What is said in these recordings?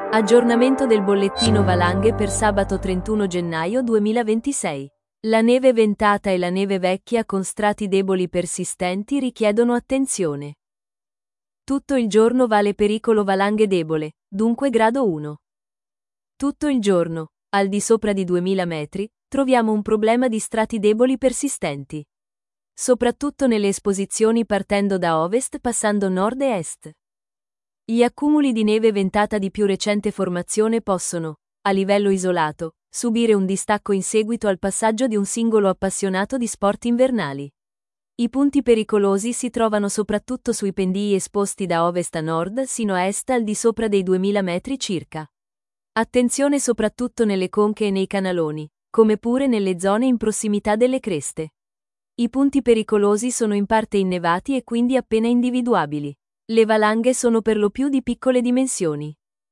Aggiornamento del bollettino valanghe per sabato 31 gennaio 2026. La neve ventata e la neve vecchia con strati deboli persistenti richiedono attenzione. Tutto il giorno vale pericolo valanghe debole, dunque grado 1. Tutto il giorno, al di sopra di 2000 metri, troviamo un problema di strati deboli persistenti. Soprattutto nelle esposizioni partendo da ovest passando nord e est. Gli accumuli di neve ventata di più recente formazione possono, a livello isolato, subire un distacco in seguito al passaggio di un singolo appassionato di sport invernali. I punti pericolosi si trovano soprattutto sui pendii esposti da ovest a nord sino a est al di sopra dei 2000 metri circa. Attenzione soprattutto nelle conche e nei canaloni, come pure nelle zone in prossimità delle creste. I punti pericolosi sono in parte innevati e quindi appena individuabili. Le valanghe sono per lo più di piccole dimensioni.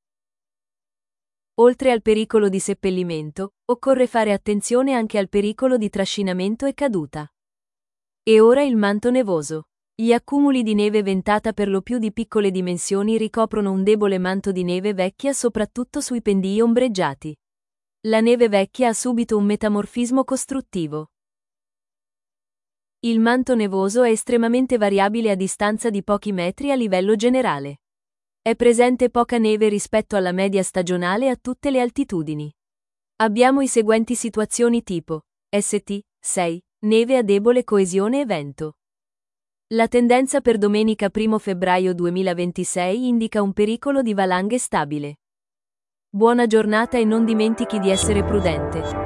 Oltre al pericolo di seppellimento, occorre fare attenzione anche al pericolo di trascinamento e caduta. E ora il manto nevoso. Gli accumuli di neve ventata per lo più di piccole dimensioni ricoprono un debole manto di neve vecchia soprattutto sui pendii ombreggiati. La neve vecchia ha subito un metamorfismo costruttivo. Il manto nevoso è estremamente variabile a distanza di pochi metri a livello generale. È presente poca neve rispetto alla media stagionale a tutte le altitudini. Abbiamo i seguenti situazioni tipo St. 6, neve a debole coesione e vento. La tendenza per domenica 1 febbraio 2026 indica un pericolo di valanghe stabile. Buona giornata e non dimentichi di essere prudente.